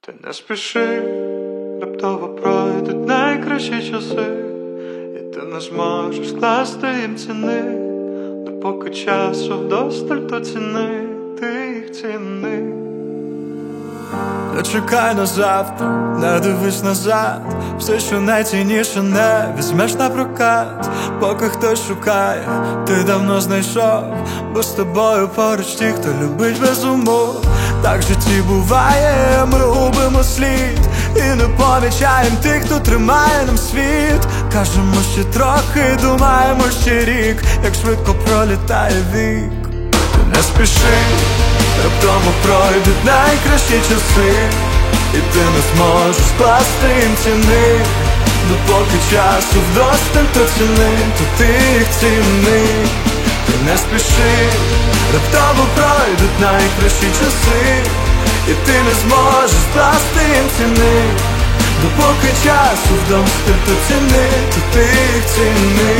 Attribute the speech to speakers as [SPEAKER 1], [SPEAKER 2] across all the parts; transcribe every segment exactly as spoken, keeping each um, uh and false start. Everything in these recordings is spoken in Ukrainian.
[SPEAKER 1] Ти не спіши, раптово пройдуть найкращі часи, і ти не зможеш скласти їм ціни. Допоки часу вдосталь, то ціни, ти їх ціни.
[SPEAKER 2] Не чекай на завтра, не дивись назад. Все, що найцінніше, не візьмеш на прокат. Поки хтось шукає, ти давно знайшов. Бо з тобою поруч ті, хто любить без умов. Так в житті буває, ми губимо слід і не помічаємо тих, хто тримає нам світ. Кажемо ще трохи, думаємо ще рік, як швидко пролітає вік. Ти не спіши, раптово пройдуть найкращі часи, і ти не зможеш скласти їм ціни. Допоки часу вдосталь, то ціни, то ти їх ціни. Ти не спіши, раптово пройдуть найкращі часи, і ти не зможеш скласти їм ціни. Допоки часу вдосталь, то ціни, то ти їх ціни.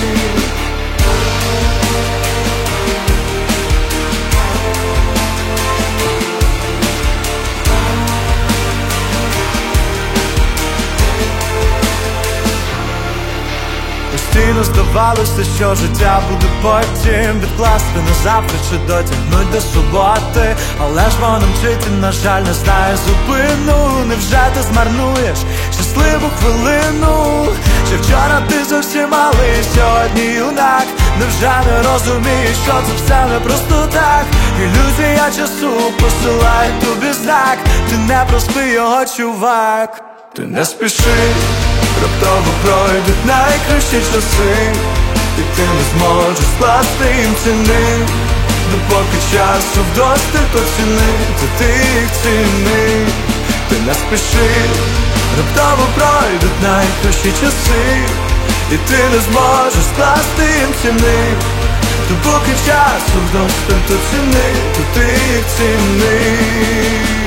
[SPEAKER 2] Постійно здавалося, що життя буде потім, відкласти на завтра чи дотягнуть до суботи. Але ж воно мчить і, на жаль, не знає зупину. Невже ти змарнуєш щасливу хвилину? Ще вчора ти зовсім малий, сьогодні юнак. Невже не розумієш, що це все не просто так? Ілюзія часу посилає тобі знак. Ти не проспи його, чувак. Ти не спіши, раптово пройдуть найкращі часи, і ти не зможеш скласти їм ціни. Допоки часу вдосталь, то ціни, то ти їх ціни. Ти не спіши, раптово пройдуть найкращі часи, і ти не зможеш скласти їм ціни. Допоки часу вдосталь, то ціни, то ти їх ціни.